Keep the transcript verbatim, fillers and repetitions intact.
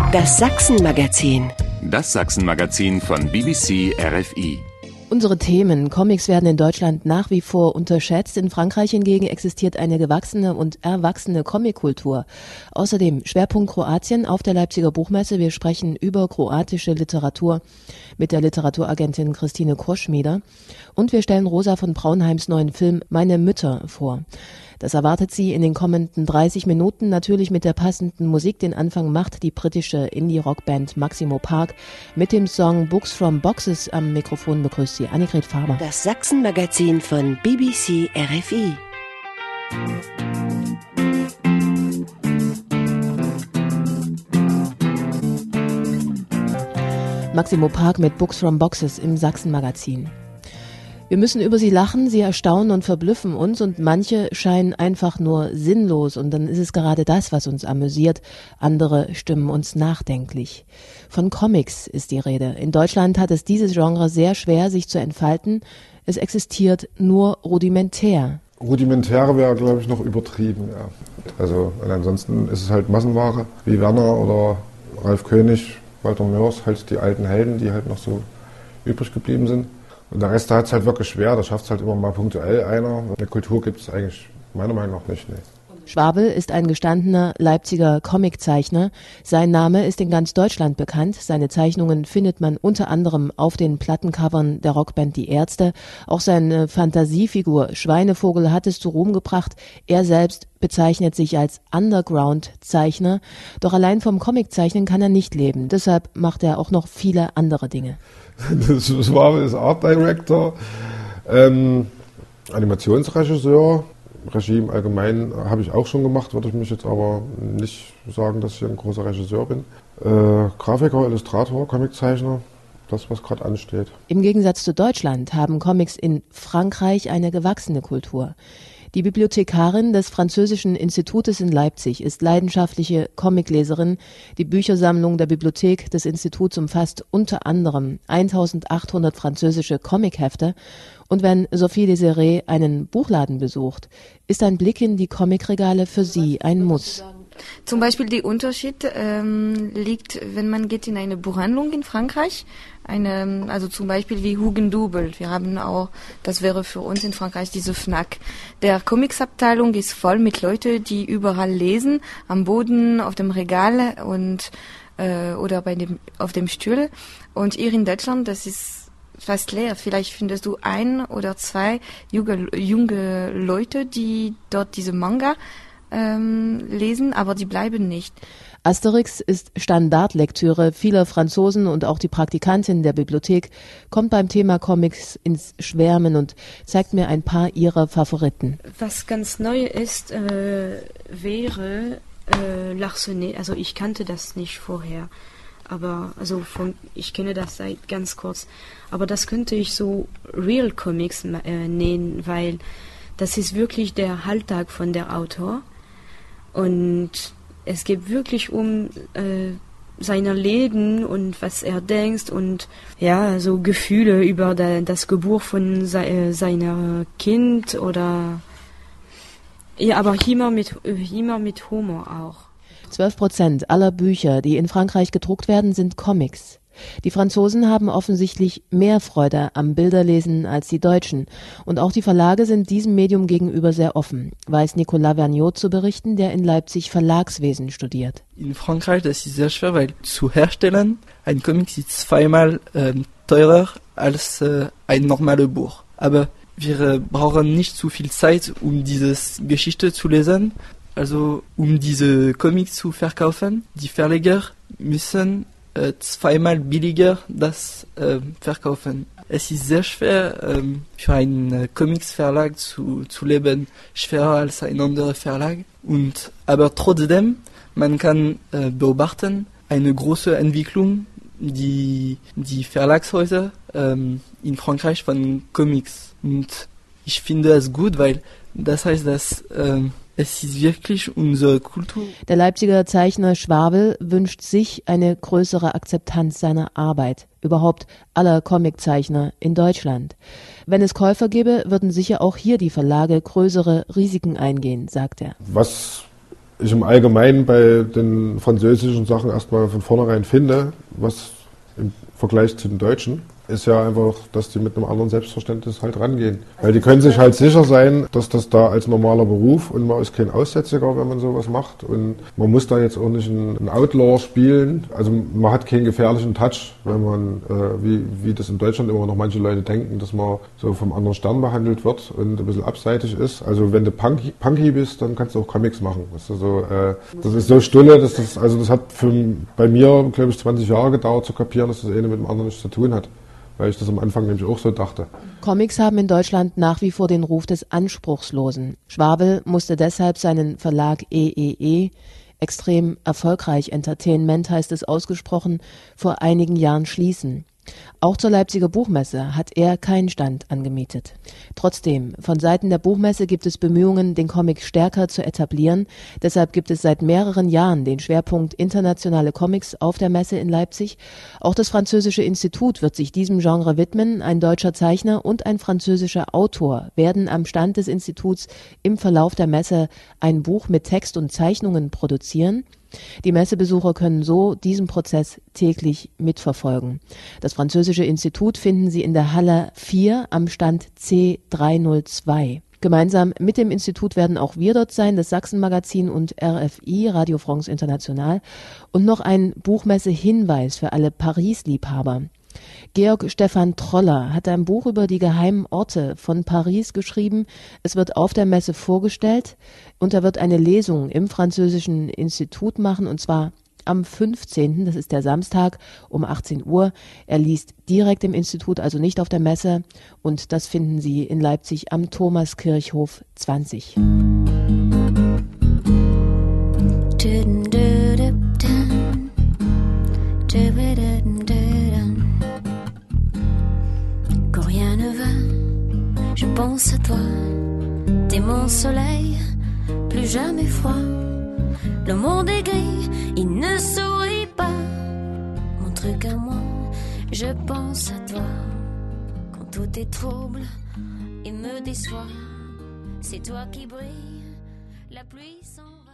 Das Sachsen-Magazin. Das Sachsen-Magazin von B B C R F I. Unsere Themen. Comics werden in Deutschland nach wie vor unterschätzt. In Frankreich hingegen existiert eine gewachsene und erwachsene Comickultur. Außerdem Schwerpunkt Kroatien auf der Leipziger Buchmesse. Wir sprechen über kroatische Literatur mit der Literaturagentin Christine Kroschmieder. Und wir stellen Rosa von Braunheims neuen Film Meine Mütter vor. Das erwartet Sie in den kommenden dreißig Minuten, natürlich mit der passenden Musik. Den Anfang macht die britische Indie-Rockband Maximo Park mit dem Song Books from Boxes. Am Mikrofon begrüßt Sie Annegret Faber. Das Sachsen-Magazin von B B C R F I. Maximo Park mit Books from Boxes im Sachsen-Magazin. Wir müssen über sie lachen, sie erstaunen und verblüffen uns und manche scheinen einfach nur sinnlos und dann ist es gerade das, was uns amüsiert. Andere stimmen uns nachdenklich. Von Comics ist die Rede. In Deutschland hat es dieses Genre sehr schwer, sich zu entfalten. Es existiert nur rudimentär. Rudimentär wäre, glaube ich, noch übertrieben, ja. Also und ansonsten ist es halt Massenware, wie Werner oder Ralf König, Walter Mörs, halt die alten Helden, die halt noch so übrig geblieben sind. Und der Rest hat es halt wirklich schwer, da schafft es halt immer mal punktuell einer. Eine Kultur gibt es eigentlich meiner Meinung nach nicht. Nee. Schwabel ist ein gestandener Leipziger Comiczeichner. Sein Name ist in ganz Deutschland bekannt. Seine Zeichnungen findet man unter anderem auf den Plattencovern der Rockband Die Ärzte. Auch seine Fantasiefigur Schweinevogel hat es zu Ruhm gebracht. Er selbst bezeichnet sich als Underground-Zeichner. Doch allein vom Comiczeichnen kann er nicht leben. Deshalb macht er auch noch viele andere Dinge. Schwabel ist Art Director, ähm, Animationsregisseur. Regie im Allgemeinen habe ich auch schon gemacht, würde ich mich jetzt aber nicht sagen, dass ich ein großer Regisseur bin. Äh, Grafiker, Illustrator, Comiczeichner, das, was gerade ansteht. Im Gegensatz zu Deutschland haben Comics in Frankreich eine gewachsene Kultur. Die Bibliothekarin des Französischen Institutes in Leipzig ist leidenschaftliche Comicleserin. Die Büchersammlung der Bibliothek des Instituts umfasst unter anderem eintausendachthundert französische Comichefte. Und wenn Sophie Desiré einen Buchladen besucht, ist ein Blick in die Comicregale für sie ein Muss. Zum Beispiel der Unterschied ähm, liegt, wenn man geht in eine Buchhandlung in Frankreich, eine, also zum Beispiel wie Hugendubel. Wir haben auch, das wäre für uns in Frankreich diese Fnac. Der Comicsabteilung ist voll mit Leuten, die überall lesen, am Boden, auf dem Regal und äh, oder bei dem auf dem Stuhl. Und hier in Deutschland, das ist fast leer. Vielleicht findest du ein oder zwei junge, junge Leute, die dort diese Manga ähm, lesen, aber die bleiben nicht. Asterix ist Standardlektüre vieler Franzosen und auch die Praktikantin der Bibliothek kommt beim Thema Comics ins Schwärmen und zeigt mir ein paar ihrer Favoriten. Was ganz neu ist, äh, wäre äh, Larsenet. Also ich kannte das nicht vorher. Aber also von, ich kenne das seit ganz kurz. Aber das könnte ich so Real Comics äh, nennen, weil das ist wirklich der Alltag von der Autor. Und es geht wirklich um äh, seine Leben und was er denkt und ja, so Gefühle über da, das Geburt von se, seiner Kind oder ja, aber immer mit, immer mit Humor auch. Zwölf Prozent aller Bücher, die in Frankreich gedruckt werden, sind Comics. Die Franzosen haben offensichtlich mehr Freude am Bilderlesen als die Deutschen. Und auch die Verlage sind diesem Medium gegenüber sehr offen, weiß Nicolas Vergniaud zu berichten, der in Leipzig Verlagswesen studiert. In Frankreich das ist sehr schwer, weil zu herstellen, ein Comic ist zweimal äh, teurer als äh, ein normales Buch. Aber wir äh, brauchen nicht zu viel Zeit, um diese Geschichte zu lesen. Also um diese Comics zu verkaufen, die Verleger müssen äh, zweimal billiger das äh, verkaufen. Es ist sehr schwer äh, für einen äh, Comics-Verlag zu, zu leben, schwerer als ein anderer Verlag. Und, aber trotzdem, man kann äh, beobachten eine große Entwicklung, die, die Verlagshäuser äh, in Frankreich von Comics. Und ich finde es gut, weil das heißt, dass äh, es ist wirklich unsere Kultur. Der Leipziger Zeichner Schwabel wünscht sich eine größere Akzeptanz seiner Arbeit, überhaupt aller Comiczeichner in Deutschland. Wenn es Käufer gäbe, würden sicher auch hier die Verlage größere Risiken eingehen, sagt er. Was ich im Allgemeinen bei den französischen Sachen erstmal von vornherein finde, was im Vergleich zu den Deutschen, ist ja einfach, dass die mit einem anderen Selbstverständnis halt rangehen. Weil die können sich halt sicher sein, dass das da als normaler Beruf und man ist kein Aussätziger, wenn man sowas macht. Und man muss da jetzt auch nicht einen Outlaw spielen. Also man hat keinen gefährlichen Touch, wenn man, äh, wie, wie das in Deutschland immer noch manche Leute denken, dass man so vom anderen Stern behandelt wird und ein bisschen abseitig ist. Also wenn du punky, punky bist, dann kannst du auch Comics machen. Das ist so, äh, das ist so stulle, dass das, also das hat für, bei mir, glaube ich, zwanzig Jahre gedauert zu kapieren, dass das eine mit dem anderen nichts zu tun hat. Weil ich das am Anfang nämlich auch so dachte. Comics haben in Deutschland nach wie vor den Ruf des Anspruchslosen. Schwabel musste deshalb seinen Verlag E E E, extrem erfolgreich Entertainment heißt es ausgesprochen, vor einigen Jahren schließen. Auch zur Leipziger Buchmesse hat er keinen Stand angemietet. Trotzdem, von Seiten der Buchmesse gibt es Bemühungen, den Comic stärker zu etablieren. Deshalb gibt es seit mehreren Jahren den Schwerpunkt internationale Comics auf der Messe in Leipzig. Auch das Französische Institut wird sich diesem Genre widmen. Ein deutscher Zeichner und ein französischer Autor werden am Stand des Instituts im Verlauf der Messe ein Buch mit Text und Zeichnungen produzieren. Die Messebesucher können so diesen Prozess täglich mitverfolgen. Das Französische Institut finden Sie in der Halle vier am Stand C dreihundertzwei. Gemeinsam mit dem Institut werden auch wir dort sein, das Sachsen-Magazin und R F I, Radio France International. Und noch ein Buchmesse-Hinweis für alle Paris-Liebhaber. Georg Stefan Troller hat ein Buch über die geheimen Orte von Paris geschrieben. Es wird auf der Messe vorgestellt und er wird eine Lesung im Französischen Institut machen, und zwar am fünfzehnten, das ist der Samstag, um achtzehn Uhr. Er liest direkt im Institut, also nicht auf der Messe, und das finden Sie in Leipzig am Thomaskirchhof zwanzig. Je pense à toi, t'es mon soleil, plus jamais froid. Le monde est gris, il ne sourit pas. Mon truc à moi, je pense à toi. Quand tout est trouble et me déçoit, c'est toi qui brille, la pluie s'en va.